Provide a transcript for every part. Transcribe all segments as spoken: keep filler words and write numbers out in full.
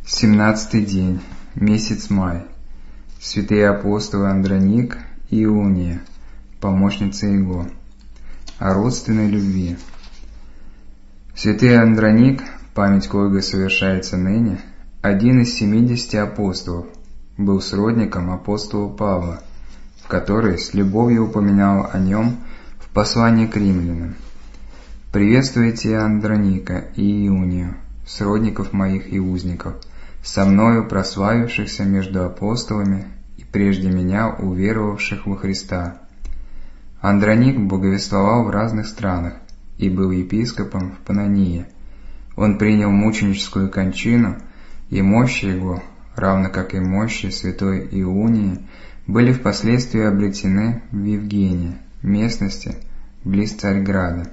Семнадцатый день, месяц май. Святые апостолы Андроник и Иуния, помощница Его. О родственной любви. Святый Андроник, память коего совершается ныне, один из семидесяти апостолов, был сродником апостола Павла, который с любовью упоминал о нем в послании к римлянам. «Приветствуйте Андроника и Иунию, сродников моих и узников, со мною прославившихся между апостолами и прежде меня уверовавших во Христа». Андроник благовествовал в разных странах и был епископом в Панонии. Он принял мученическую кончину, и мощи его, равно как и мощи святой Иунии, были впоследствии обретены в Евгении, местности близ Царьграда.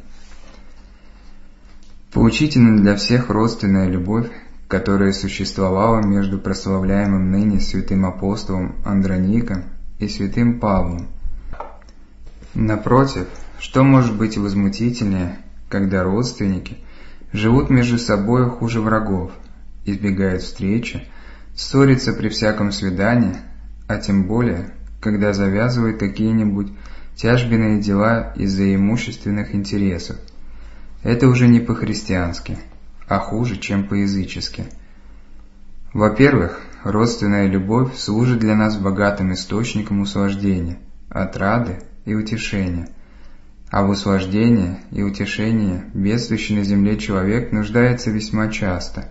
Поучительна для всех родственная любовь, которая существовала между прославляемым ныне святым апостолом Андроником и святым Павлом. Напротив, что может быть возмутительнее, когда родственники живут между собой хуже врагов, избегают встречи, ссорятся при всяком свидании, а тем более, когда завязывают какие-нибудь тяжбенные дела из-за имущественных интересов. Это уже не по-христиански, а хуже, чем по-язычески. Во-первых, родственная любовь служит для нас богатым источником услаждения, отрады и утешения. А в услаждении и утешении бедствующий на земле человек нуждается весьма часто.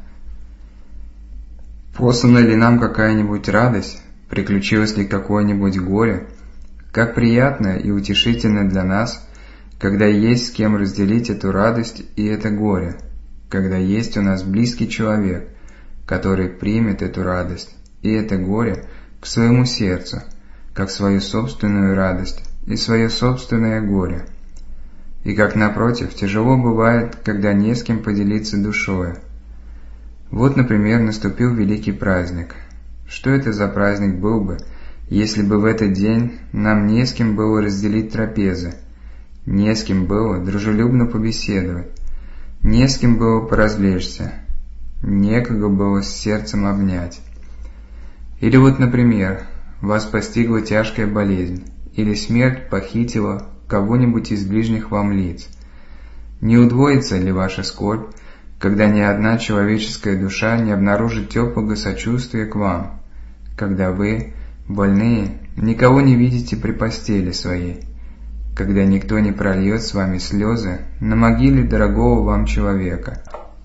Послана ли нам какая-нибудь радость, приключилось ли какое-нибудь горе, как приятно и утешительно для нас, когда есть с кем разделить эту радость и это горе, когда есть у нас близкий человек, который примет эту радость и это горе к своему сердцу, как свою собственную радость и свое собственное горе. И как, напротив, тяжело бывает, когда не с кем поделиться душою. Вот, например, наступил великий праздник. Что это за праздник был бы, если бы в этот день нам не с кем было разделить трапезы, не с кем было дружелюбно побеседовать, не с кем было поразвлечься, некого было с сердцем обнять. Или вот, например, вас постигла тяжкая болезнь, или смерть похитила кого-нибудь из ближних вам лиц. Не удвоится ли ваша скорбь, когда ни одна человеческая душа не обнаружит теплого сочувствия к вам, когда вы, больные, никого не видите при постели своей, когда никто не прольет с вами слезы на могиле дорогого вам человека?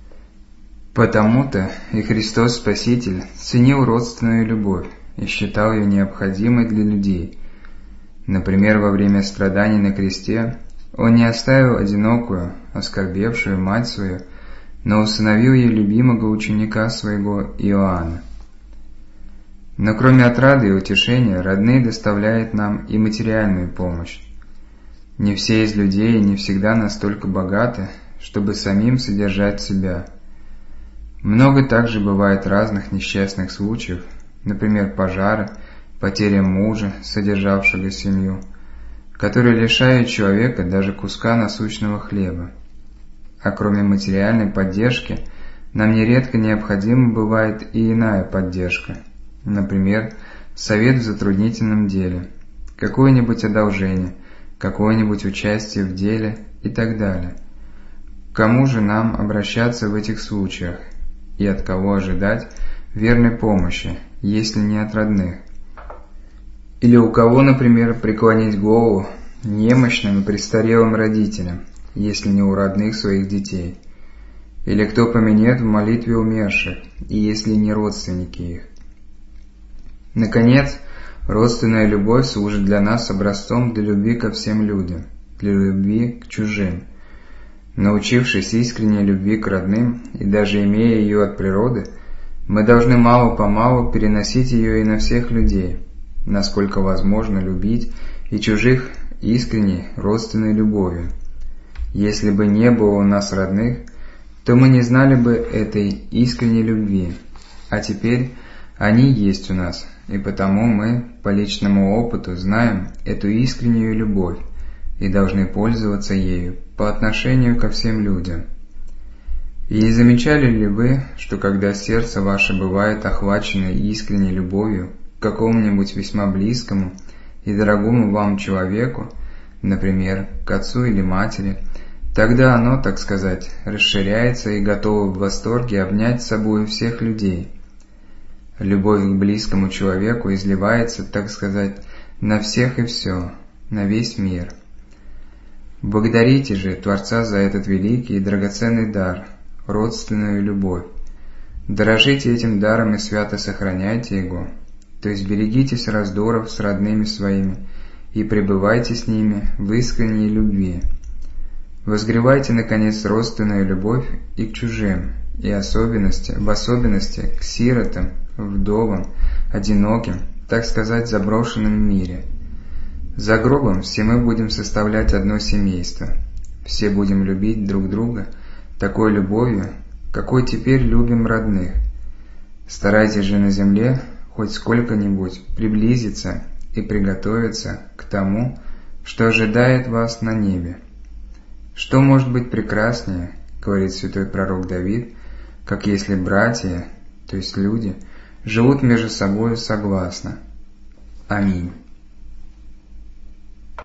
Потому-то и Христос Спаситель ценил родственную любовь и считал ее необходимой для людей. Например, во время страданий на кресте Он не оставил одинокую, оскорбевшую мать свою, но усыновил ей любимого ученика своего Иоанна. Но кроме отрады и утешения, родные доставляют нам и материальную помощь. Не все из людей не всегда настолько богаты, чтобы самим содержать себя. Много также бывает разных несчастных случаев, например, пожары, потеря мужа, содержавшего семью, которые лишают человека даже куска насущного хлеба. А кроме материальной поддержки, нам нередко необходима бывает и иная поддержка, например, совет в затруднительном деле, какое-нибудь одолжение, какое-нибудь участие в деле и так далее. К кому же нам обращаться в этих случаях и от кого ожидать верной помощи, если не от родных? Или у кого, например, преклонить голову немощным и престарелым родителям, если не у родных своих детей? Или кто поменет в молитве умерших, и если не родственники их? Наконец, родственная любовь служит для нас образцом для любви ко всем людям, для любви к чужим. Научившись искренней любви к родным и даже имея ее от природы, мы должны мало-помалу переносить ее и на всех людей, насколько возможно любить и чужих искренней родственной любовью. Если бы не было у нас родных, то мы не знали бы этой искренней любви, а теперь они есть у нас, и потому мы по личному опыту знаем эту искреннюю любовь и должны пользоваться ею по отношению ко всем людям. И не замечали ли вы, что когда сердце ваше бывает охвачено искренней любовью к какому-нибудь весьма близкому и дорогому вам человеку, например, к отцу или матери, тогда оно, так сказать, расширяется и готово в восторге обнять с собой всех людей. Любовь к близкому человеку изливается, так сказать, на всех и все, на весь мир. Благодарите же Творца за этот великий и драгоценный дар, родственную любовь. Дорожите этим даром и свято сохраняйте его, то есть берегитесь раздоров с родными своими и пребывайте с ними в искренней любви. Возгревайте, наконец, родственную любовь и к чужим, и особенности, в особенности к сиротам, вдовам, одиноким, так сказать, заброшенным в мире. За гробом все мы будем составлять одно семейство, все будем любить друг друга такой любовью, какой теперь любим родных. Старайтесь же на земле хоть сколько-нибудь приблизиться и приготовиться к тому, что ожидает вас на небе. Что может быть прекраснее, говорит святой пророк Давид, как если братья, то есть люди, живут между собой согласно. Аминь.